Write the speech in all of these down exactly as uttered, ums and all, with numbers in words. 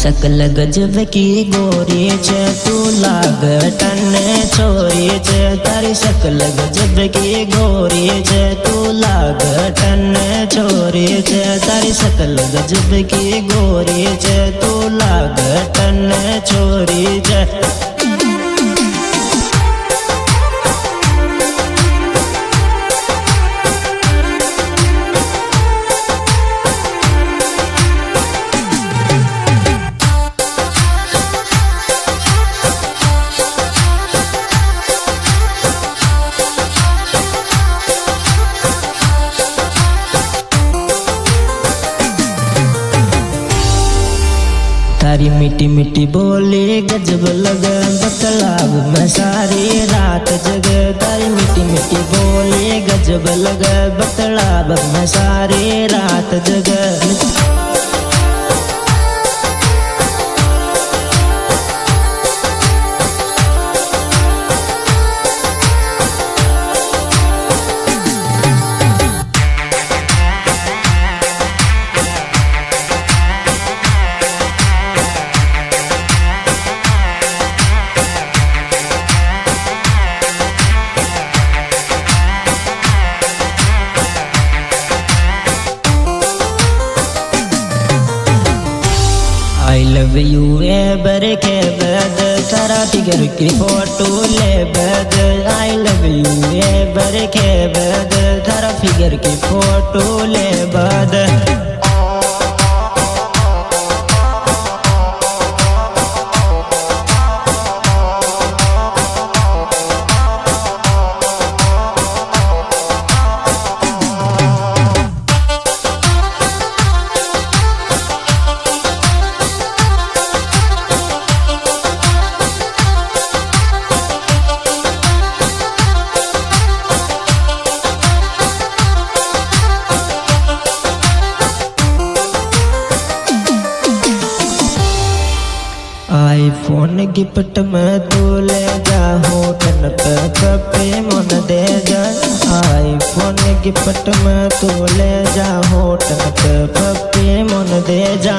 शकल गजब की गोरी छे तू लाग टन छोरी छे। तारी शकल गजब की गोरी छे तू लाग टन छोरी छे। तारी शकल गजब की गोरी छे तू लाग टन छोरी छे। तारी मीठी मीठी बोली गजब लगे बतलाब में सारी रात जगे। तारी मीठी मीठी बोली गजब लगे बतलाब में सारी रात जगे। I love you ever के बद तारा फिगर की फोटो ले बद। I love you ever के बद तारा फिगर की फोटो ले बद। आईफोन गिफ्ट में तू ले जा होटल पे कपे मन दे जा। आईफोन गिफ्ट में तू ले जा होटल पे कपे मन दे जा।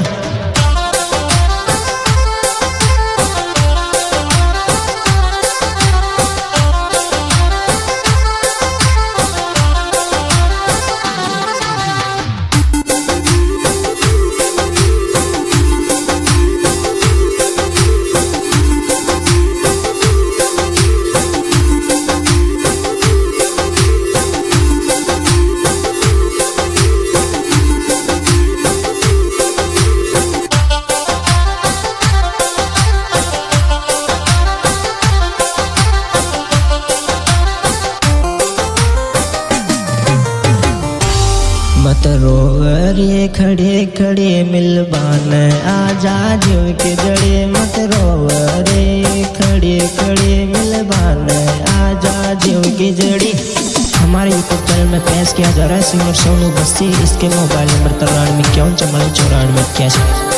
मत रो रे खड़े खड़े मिलबान आजा जीव के जड़े। मत रो रे खड़े खड़े मिलबान आजा जीव की जड़ी। हमारे यूट्यूब चैनल में पेश किया जा रहा है सिंगर सोनू बस्ती। इसके मोबाइल नंबर तिरानवे इक्यावन चौवालीस चौरानवे इक्यासी।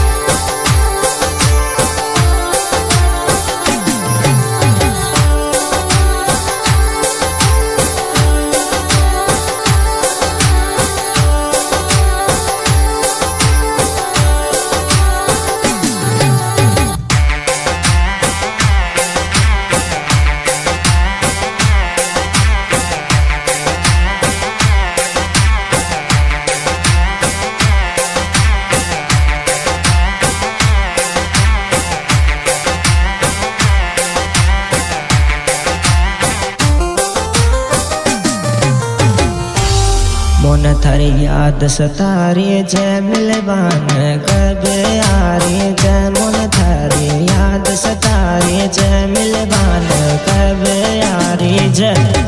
मोन थारी याद सतारी जय मिलबान कब आरी जय। मोन थारी याद सतारी जय मिलबान कब आरी जय।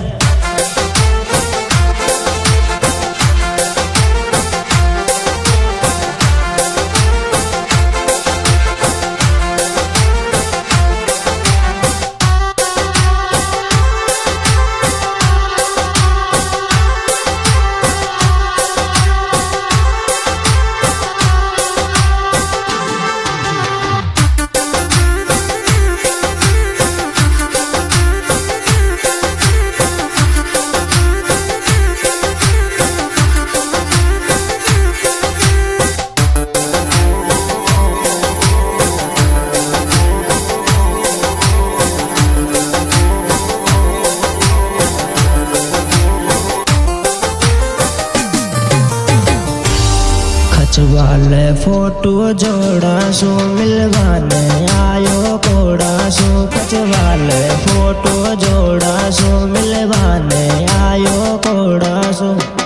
खचवाले फोटो जोड़ासू मिलवाने आयो कोड़ासू खचवाले फोटो जोड़ासू मिलवाने आयो कोड़ासू।